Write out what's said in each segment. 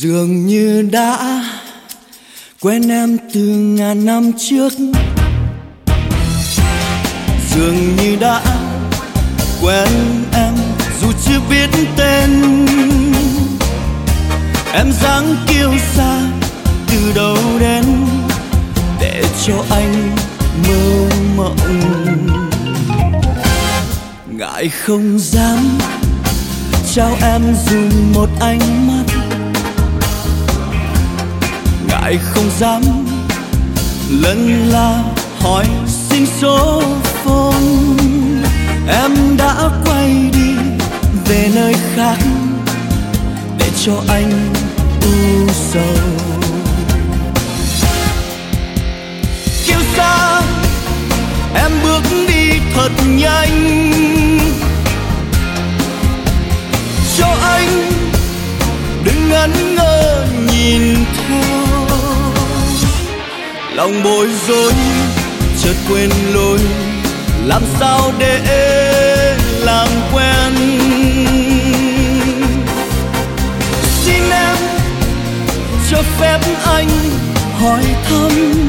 Dường như đã quen em từ ngàn năm trước, dường như đã quen em dù chưa biết tên. Em dáng kiêu sa từ đâu đến để cho anh mơ mộng. Ngại không dám trao em dù một ánh mắt, ngại không dám lân la hỏi xin số phone. Em đã quay đi về nơi khác để cho anh u sầu. Kiêu sa em bước đi thật nhanh, cho anh đừng ngẩn ngơ nhìn theo. Lòng bối rối chợt quên lối, làm sao để làm quen. Xin em cho phép anh hỏi thăm,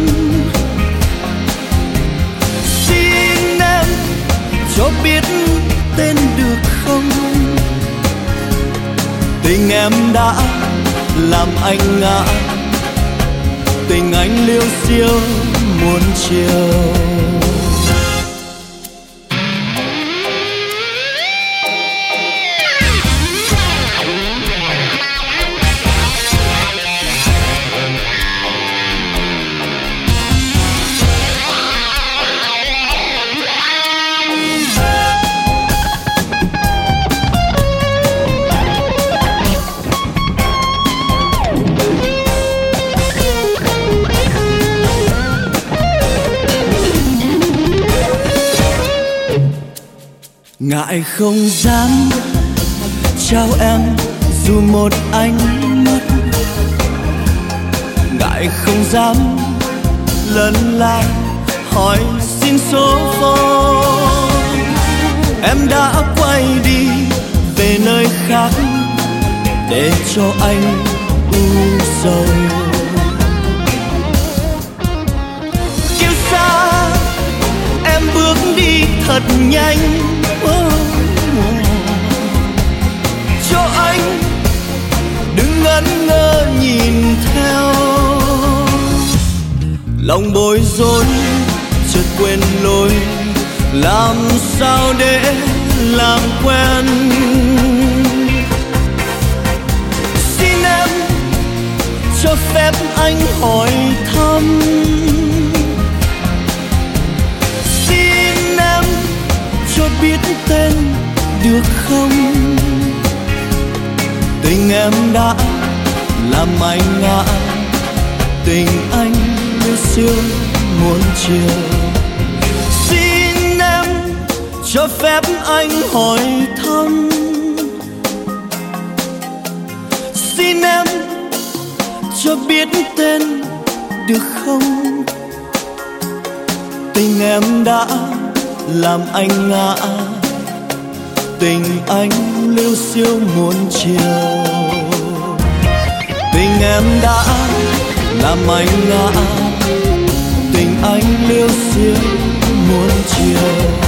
xin em cho biết tên được không. Tình em đã làm anh ngã, tình anh liêu xiêu muôn chiều. Ngại không dám trao em dù một ánh mắt, ngại không dám lân la hỏi xin số phone. Em đã quay đi về nơi khác để cho anh u sầu. Kiêu sa em bước đi thật nhanh, cho anh đừng ngẩn ngơ nhìn theo. Lòng bối rối chợt quên lối, làm sao để làm quen. Xin em cho phép anh hỏi thăm, xin em cho biết tên được không. Tình em đã làm anh ngã, tình anh liêu xiêu muôn chiều. Xin em cho phép anh hỏi thăm, xin em cho biết tên được không. Tình em đã làm anh ngã, tình anh liêu xiêu muôn chiều. Tình em đã làm anh ngã, tình anh liêu xiêu muôn chiều.